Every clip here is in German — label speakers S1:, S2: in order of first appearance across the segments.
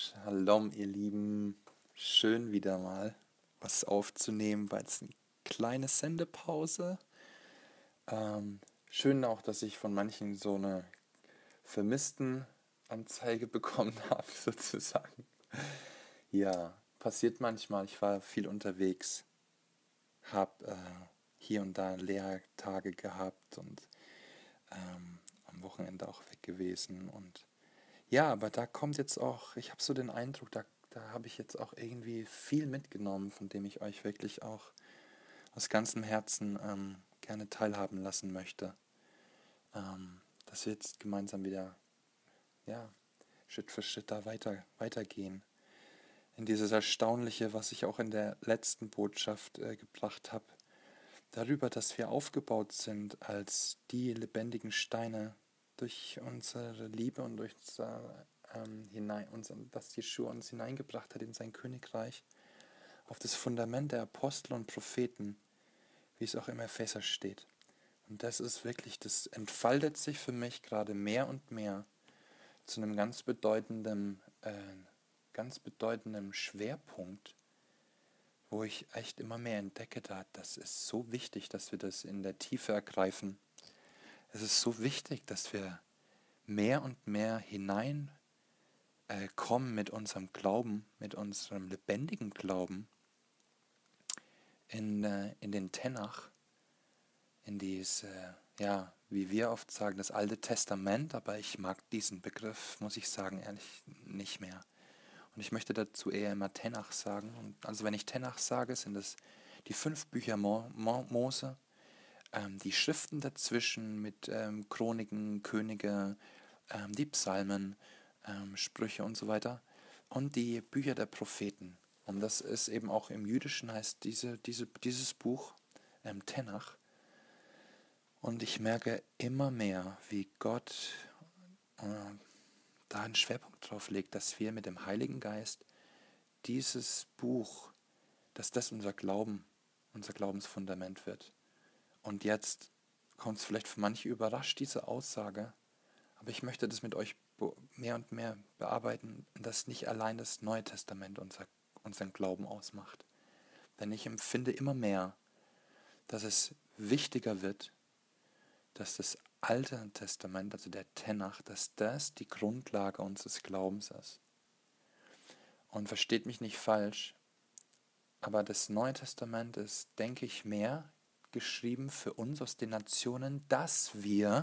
S1: Shalom, ihr Lieben. Schön wieder mal was aufzunehmen. War jetzt eine kleine Sendepause. Schön auch, dass ich von manchen so eine Vermissten-Anzeige bekommen habe, sozusagen. Ja, passiert manchmal. Ich war viel unterwegs, habe hier und da Lehrtage gehabt und am Wochenende auch weg gewesen. Und ja, aber da kommt jetzt auch, ich habe so den Eindruck, da habe ich jetzt auch irgendwie viel mitgenommen, von dem ich euch wirklich auch aus ganzem Herzen gerne teilhaben lassen möchte. Dass wir jetzt gemeinsam wieder, ja, Schritt für Schritt da weitergehen. In dieses Erstaunliche, was ich auch in der letzten Botschaft gebracht habe, darüber, dass wir aufgebaut sind als die lebendigen Steine durch unsere Liebe und durch dass Jeschua uns hineingebracht hat in sein Königreich, auf das Fundament der Apostel und Propheten, wie es auch im Epheser steht. Und das ist wirklich, das entfaltet sich für mich gerade mehr und mehr zu einem ganz bedeutenden Schwerpunkt, wo ich echt immer mehr entdecke, das ist so wichtig, dass wir das in der Tiefe ergreifen. Es ist so wichtig, dass wir mehr und mehr hineinkommen mit unserem Glauben, mit unserem lebendigen Glauben in den Tenach, in dieses, wie wir oft sagen, das Alte Testament, aber ich mag diesen Begriff, muss ich sagen, ehrlich nicht mehr. Und ich möchte dazu eher immer Tenach sagen. Und also wenn ich Tenach sage, sind es die 5 Bücher Mose, die Schriften dazwischen mit Chroniken, Könige, die Psalmen, Sprüche und so weiter und die Bücher der Propheten. Und das ist eben auch im Jüdischen heißt dieses Buch Tenach. Und ich merke immer mehr, wie Gott da einen Schwerpunkt drauf legt, dass wir mit dem Heiligen Geist dieses Buch, dass das unser Glaubensfundament wird. Und jetzt kommt es vielleicht für manche überrascht, diese Aussage, aber ich möchte das mit euch mehr und mehr bearbeiten, dass nicht allein das Neue Testament unseren Glauben ausmacht. Denn ich empfinde immer mehr, dass es wichtiger wird, dass das Alte Testament, also der Tenach, dass das die Grundlage unseres Glaubens ist. Und versteht mich nicht falsch, aber das Neue Testament ist, denke ich, mehr geschrieben für uns aus den Nationen, dass wir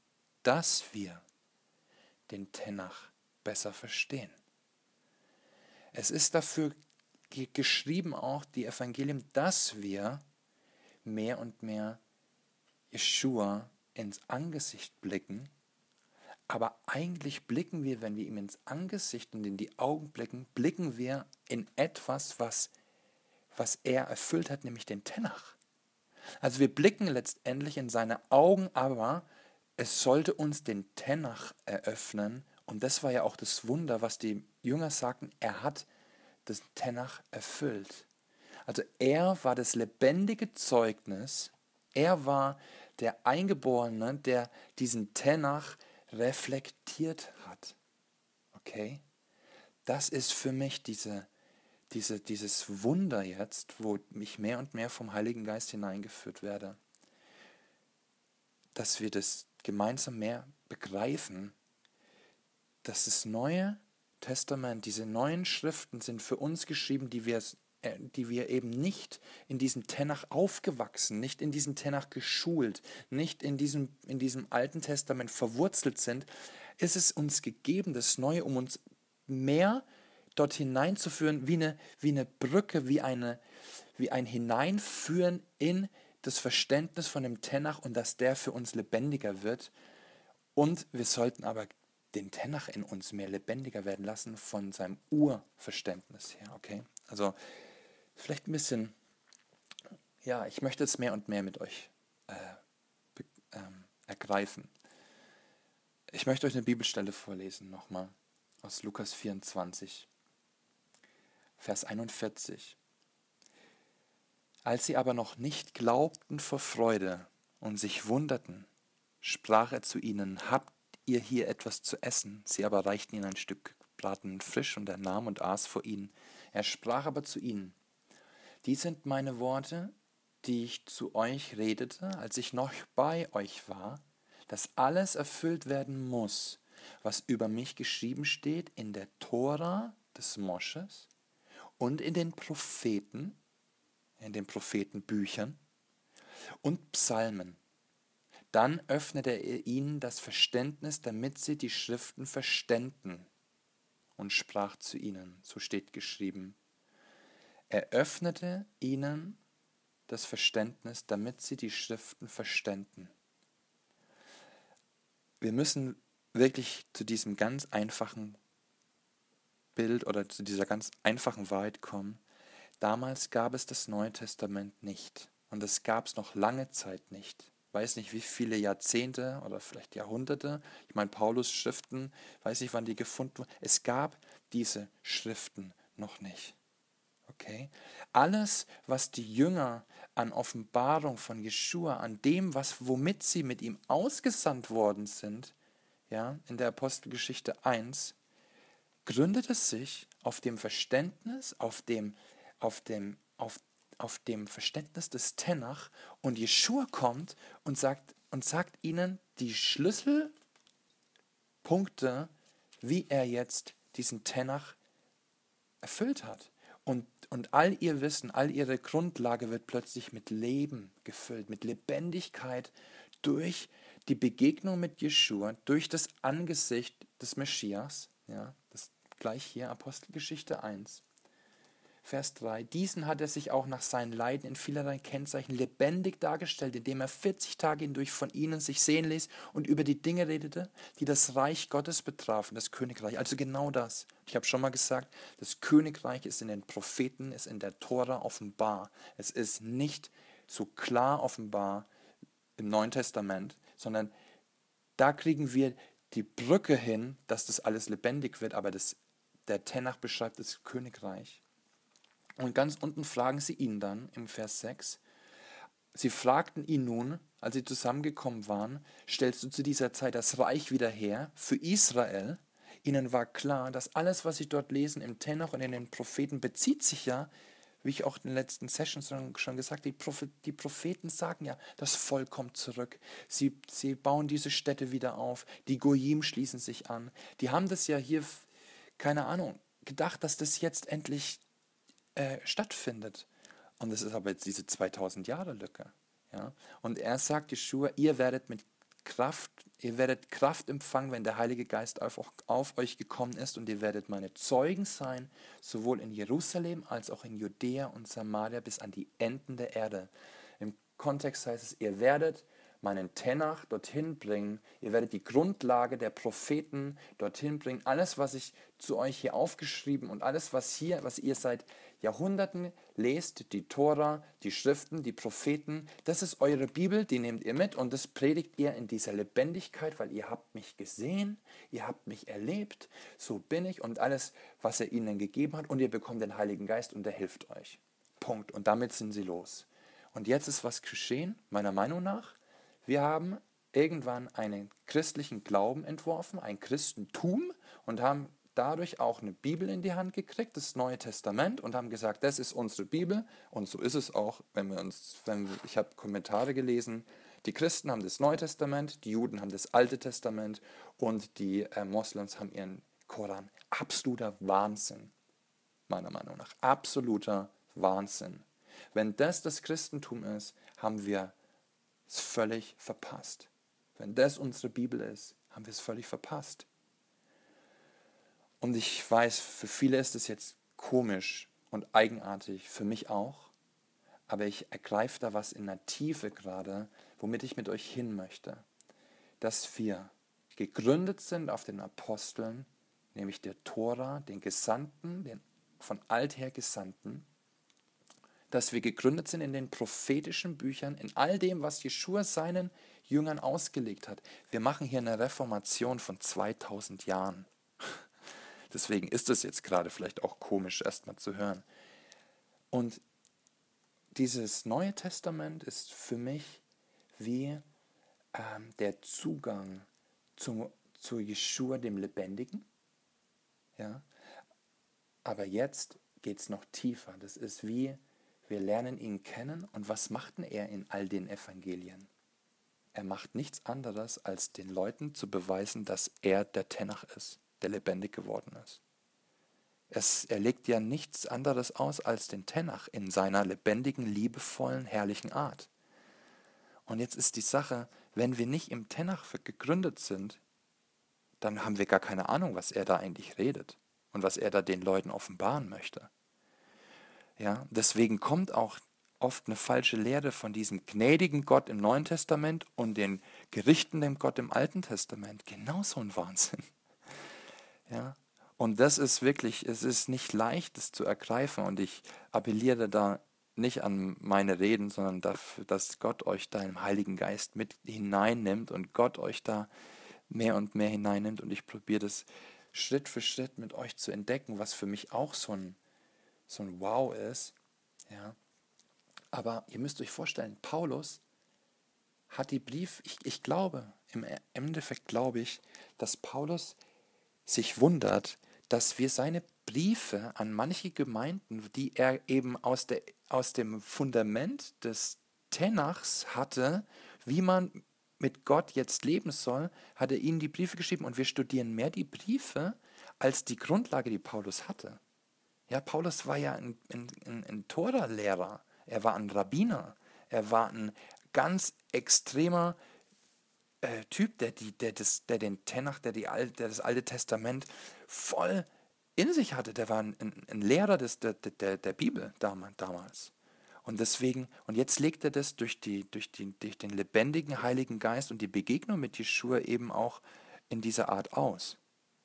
S1: den Tenach besser verstehen. Es ist dafür geschrieben auch, die Evangelien, dass wir mehr und mehr Jeschua ins Angesicht blicken, aber eigentlich blicken wir, wenn wir ihm ins Angesicht und in die Augen blicken, blicken wir in etwas, was er erfüllt hat, nämlich den Tenach. Also wir blicken letztendlich in seine Augen, aber es sollte uns den Tenach eröffnen. Und das war ja auch das Wunder, was die Jünger sagten, er hat das Tenach erfüllt. Also er war das lebendige Zeugnis, er war der Eingeborene, der diesen Tenach reflektiert hat. Okay? Das ist für mich dieses Wunder jetzt, wo ich mehr und mehr vom Heiligen Geist hineingeführt werde, dass wir das gemeinsam mehr begreifen, dass das Neue Testament, diese neuen Schriften sind für uns geschrieben, die wir eben nicht in diesem Tenach aufgewachsen, nicht in diesem Tenach geschult, nicht in diesem Alten Testament verwurzelt sind, ist es uns gegeben, das Neue, um uns mehr dort hineinzuführen, wie eine Brücke, wie ein Hineinführen in das Verständnis von dem Tenach und dass der für uns lebendiger wird. Und wir sollten aber den Tenach in uns mehr lebendiger werden lassen von seinem Urverständnis her. Okay? Also vielleicht ein bisschen, ja, ich möchte es mehr und mehr mit euch ergreifen. Ich möchte euch eine Bibelstelle vorlesen, nochmal, aus Lukas 24, Vers 41. Als sie aber noch nicht glaubten vor Freude und sich wunderten, sprach er zu ihnen, habt ihr hier etwas zu essen? Sie aber reichten ihm ein Stück gebratenen Fisch, und er nahm und aß vor ihnen. Er sprach aber zu ihnen: Die sind meine Worte, die ich zu euch redete, als ich noch bei euch war, dass alles erfüllt werden muss, was über mich geschrieben steht in der Tora des Mosches und in den Prophetenbüchern und Psalmen. Dann öffnete er ihnen das Verständnis, damit sie die Schriften verständen, und sprach zu ihnen, so steht geschrieben. Er öffnete ihnen das Verständnis, damit sie die Schriften verständen. Wir müssen wirklich zu diesem ganz einfachen Bild oder zu dieser ganz einfachen Wahrheit kommen. Damals gab es das Neue Testament nicht, und es gab es noch lange Zeit nicht. Ich weiß nicht, wie viele Jahrzehnte oder vielleicht Jahrhunderte. Ich meine, Paulus' Schriften, weiß nicht, wann die gefunden wurden. Es gab diese Schriften noch nicht. Okay? Alles, was die Jünger an Offenbarung von Jeschua, an dem, womit sie mit ihm ausgesandt worden sind, ja, in der Apostelgeschichte 1, gründet es sich auf dem Verständnis, auf dem Verständnis des Tenach, und Jeschua kommt und sagt ihnen die Schlüsselpunkte, wie er jetzt diesen Tenach erfüllt hat. Und all ihr Wissen, all ihre Grundlage wird plötzlich mit Leben gefüllt, mit Lebendigkeit durch die Begegnung mit Jeschua, durch das Angesicht des Messias. Ja, das gleich hier, Apostelgeschichte 1. Vers 3, diesen hat er sich auch nach seinen Leiden in vielerlei Kennzeichen lebendig dargestellt, indem er 40 Tage hindurch von ihnen sich sehen ließ und über die Dinge redete, die das Reich Gottes betrafen, das Königreich. Also genau das. Ich habe schon mal gesagt, das Königreich ist in den Propheten, ist in der Tora offenbar. Es ist nicht so klar offenbar im Neuen Testament, sondern da kriegen wir die Brücke hin, dass das alles lebendig wird, aber der Tenach beschreibt das Königreich. Und ganz unten fragen sie ihn dann im Vers 6, sie fragten ihn nun, als sie zusammengekommen waren, stellst du zu dieser Zeit das Reich wieder her für Israel? Ihnen war klar, dass alles, was sie dort lesen im Tenach und in den Propheten, bezieht sich ja, wie ich auch in den letzten Sessions schon gesagt habe, die Propheten sagen ja, das Volk kommt zurück, sie bauen diese Städte wieder auf, die Goyim schließen sich an. Die haben das ja hier, keine Ahnung, gedacht, dass das jetzt endlich stattfindet. Und es ist aber jetzt diese 2000 Jahre Lücke. Ja? Und er sagt Jeschua, ihr werdet Kraft empfangen, wenn der Heilige Geist auf euch gekommen ist, und ihr werdet meine Zeugen sein, sowohl in Jerusalem als auch in Judäa und Samaria bis an die Enden der Erde. Im Kontext heißt es, ihr werdet meinen Tenach dorthin bringen, ihr werdet die Grundlage der Propheten dorthin bringen, alles, was ich zu euch hier aufgeschrieben und alles, was ihr seit Jahrhunderten lest, die Tora, die Schriften, die Propheten, das ist eure Bibel, die nehmt ihr mit und das predigt ihr in dieser Lebendigkeit, weil ihr habt mich gesehen, ihr habt mich erlebt, so bin ich, und alles, was er ihnen gegeben hat, und ihr bekommt den Heiligen Geist und er hilft euch. Punkt. Und damit sind sie los. Und jetzt ist was geschehen, meiner Meinung nach. Wir haben irgendwann einen christlichen Glauben entworfen, ein Christentum, und haben dadurch auch eine Bibel in die Hand gekriegt, das Neue Testament, und haben gesagt, das ist unsere Bibel, und so ist es auch, ich habe Kommentare gelesen, die Christen haben das Neue Testament, die Juden haben das Alte Testament und die Moslems haben ihren Koran. Absoluter Wahnsinn, meiner Meinung nach. Absoluter Wahnsinn. Wenn das Christentum ist, haben wir es völlig verpasst. Wenn das unsere Bibel ist, haben wir es völlig verpasst. Und ich weiß, für viele ist es jetzt komisch und eigenartig, für mich auch, aber ich ergreife da was in der Tiefe gerade, womit ich mit euch hin möchte. Dass wir gegründet sind auf den Aposteln, nämlich der Tora, den Gesandten, den von alther Gesandten, dass wir gegründet sind in den prophetischen Büchern, in all dem, was Jeschua seinen Jüngern ausgelegt hat. Wir machen hier eine Reformation von 2000 Jahren. Deswegen ist es jetzt gerade vielleicht auch komisch, erstmal zu hören. Und dieses Neue Testament ist für mich wie der Zugang zu Jeschua, dem Lebendigen. Ja? Aber jetzt geht es noch tiefer. Das ist wie, wir lernen ihn kennen. Und was macht denn er in all den Evangelien? Er macht nichts anderes, als den Leuten zu beweisen, dass er der Tenach ist, der lebendig geworden ist. Er legt ja nichts anderes aus als den Tenach in seiner lebendigen, liebevollen, herrlichen Art. Und jetzt ist die Sache, wenn wir nicht im Tenach gegründet sind, dann haben wir gar keine Ahnung, was er da eigentlich redet und was er da den Leuten offenbaren möchte. Ja, deswegen kommt auch oft eine falsche Lehre von diesem gnädigen Gott im Neuen Testament und den gerichtenden Gott im Alten Testament. Genauso ein Wahnsinn. Ja, und das ist wirklich, es ist nicht leicht, das zu ergreifen. Und ich appelliere da nicht an meine Reden, sondern dafür, dass Gott euch da im Heiligen Geist mit hineinnimmt und Gott euch da mehr und mehr hineinnimmt. Und ich probiere das Schritt für Schritt mit euch zu entdecken, was für mich auch so ein Wow ist. Ja. Aber ihr müsst euch vorstellen, Paulus hat die ich glaube, im Endeffekt glaube ich, dass Paulus sich wundert, dass wir seine Briefe an manche Gemeinden, die er eben aus dem Fundament des Tenachs hatte, wie man mit Gott jetzt leben soll, hat er ihnen die Briefe geschrieben und wir studieren mehr die Briefe als die Grundlage, die Paulus hatte. Ja, Paulus war ja ein Tora-Lehrer, er war ein Rabbiner, er war ein ganz extremer Typ, der den Tenach, der das Alte Testament voll in sich hatte. Der war ein Lehrer der Bibel damals. Und deswegen, und jetzt legt er das durch den lebendigen Heiligen Geist und die Begegnung mit Jeschua eben auch in dieser Art aus.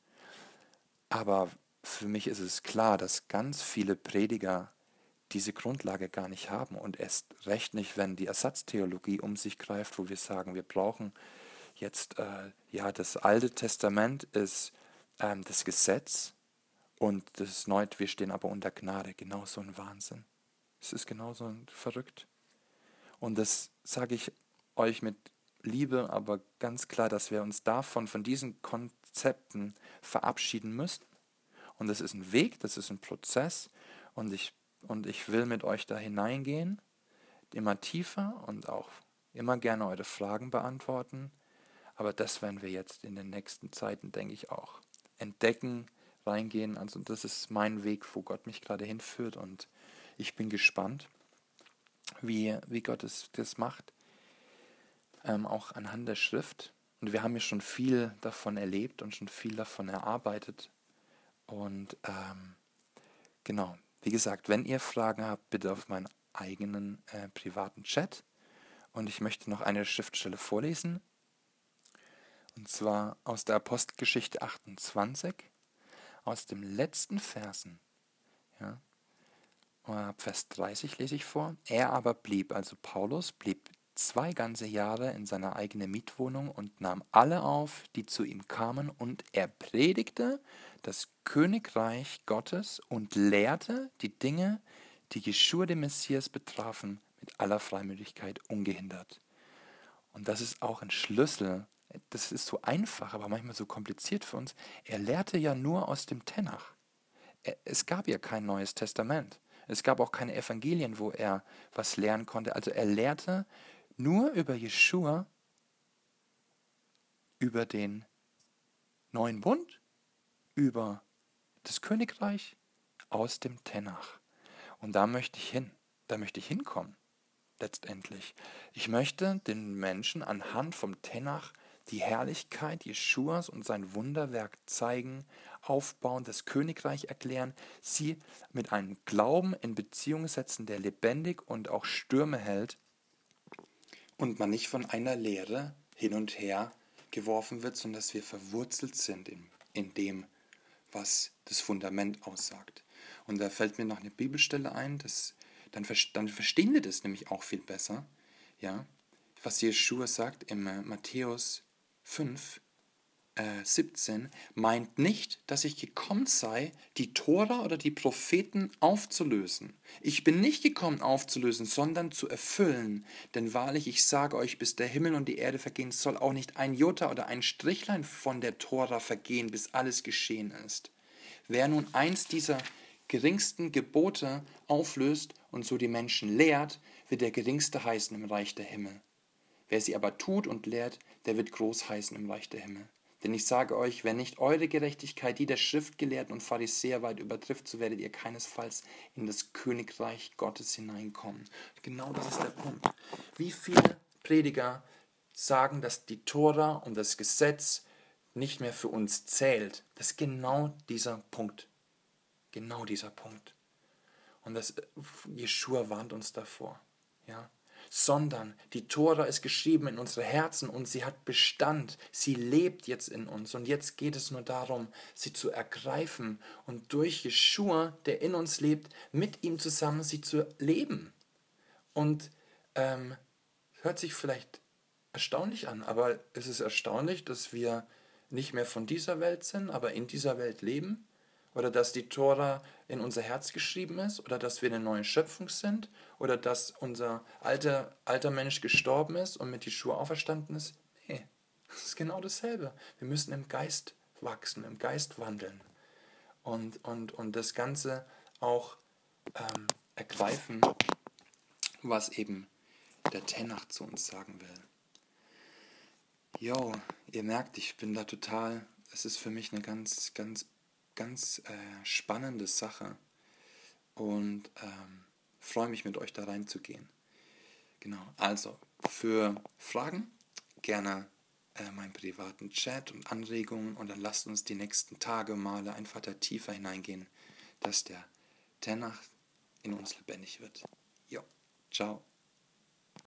S1: Aber für mich ist es klar, dass ganz viele Prediger diese Grundlage gar nicht haben und erst recht nicht, wenn die Ersatztheologie um sich greift, wo wir sagen, wir brauchen jetzt, ja, das Alte Testament ist das Gesetz und das Neue, wir stehen aber unter Gnade. Genauso ein Wahnsinn. Es ist genauso verrückt. Und das sage ich euch mit Liebe, aber ganz klar, dass wir uns von diesen Konzepten verabschieden müssen. Und das ist ein Weg, das ist ein Prozess und ich will mit euch da hineingehen, immer tiefer und auch immer gerne eure Fragen beantworten. Aber das werden wir jetzt in den nächsten Zeiten, denke ich, auch entdecken, reingehen. Also das ist mein Weg, wo Gott mich gerade hinführt und ich bin gespannt, wie Gott das macht, auch anhand der Schrift. Und wir haben ja schon viel davon erlebt und schon viel davon erarbeitet. Und genau, wie gesagt, wenn ihr Fragen habt, bitte auf meinen eigenen privaten Chat. Und ich möchte noch eine Schriftstelle vorlesen. Und zwar aus der Apostelgeschichte 28, aus dem letzten Versen. Ja, ab Vers 30 lese ich vor. Er aber blieb, also Paulus, blieb 2 ganze Jahre in seiner eigenen Mietwohnung und nahm alle auf, die zu ihm kamen, und er predigte das Königreich Gottes und lehrte die Dinge, die Jeschua den Messias betrafen, mit aller Freimütigkeit ungehindert. Und das ist auch ein Schlüssel. Das ist so einfach, aber manchmal so kompliziert für uns. Er lehrte ja nur aus dem Tenach. Es gab ja kein Neues Testament. Es gab auch keine Evangelien, wo er was lernen konnte. Also er lehrte nur über Jeschua, über den neuen Bund, über das Königreich aus dem Tenach. Und da möchte ich hin. Da möchte ich hinkommen. Letztendlich. Ich möchte den Menschen anhand vom Tenach die Herrlichkeit Jeschuas und sein Wunderwerk zeigen, aufbauen, das Königreich erklären, sie mit einem Glauben in Beziehung setzen, der lebendig und auch Stürme hält und man nicht von einer Lehre hin und her geworfen wird, sondern dass wir verwurzelt sind in dem, was das Fundament aussagt. Und da fällt mir noch eine Bibelstelle ein, dann verstehen wir das nämlich auch viel besser, ja, was Jeschua sagt im Matthäus 5, 17, meint nicht, dass ich gekommen sei, die Tora oder die Propheten aufzulösen. Ich bin nicht gekommen aufzulösen, sondern zu erfüllen. Denn wahrlich, ich sage euch, bis der Himmel und die Erde vergehen, soll auch nicht ein Jota oder ein Strichlein von der Tora vergehen, bis alles geschehen ist. Wer nun eins dieser geringsten Gebote auflöst und so die Menschen lehrt, wird der Geringste heißen im Reich der Himmel. Wer sie aber tut und lehrt, der wird groß heißen im Reich der Himmel. Denn ich sage euch, wenn nicht eure Gerechtigkeit die der Schriftgelehrten und Pharisäer weit übertrifft, so werdet ihr keinesfalls in das Königreich Gottes hineinkommen. Genau das ist der Punkt. Wie viele Prediger sagen, dass die Tora und das Gesetz nicht mehr für uns zählt? Das ist genau dieser Punkt. Genau dieser Punkt. Und Jeschua warnt uns davor. Ja? Sondern die Tora ist geschrieben in unsere Herzen und sie hat Bestand. Sie lebt jetzt in uns. Und jetzt geht es nur darum, sie zu ergreifen und durch Jeschua, der in uns lebt, mit ihm zusammen sie zu leben. Und hört sich vielleicht erstaunlich an, aber es ist erstaunlich, dass wir nicht mehr von dieser Welt sind, aber in dieser Welt leben. Oder dass die Tora in unser Herz geschrieben ist, oder dass wir eine neue Schöpfung sind, oder dass unser alter Mensch gestorben ist und mit Jeschua auferstanden ist. Nee, es ist genau dasselbe. Wir müssen im Geist wachsen, im Geist wandeln und das Ganze auch ergreifen, was eben der Tenach zu uns sagen will. Jo, ihr merkt, ich bin da total, es ist für mich eine ganz spannende Sache und freue mich, mit euch da reinzugehen. Genau, also für Fragen gerne meinen privaten Chat und Anregungen und dann lasst uns die nächsten Tage, Male einfach da tiefer hineingehen, dass der Tenach in uns lebendig wird. Jo, ciao.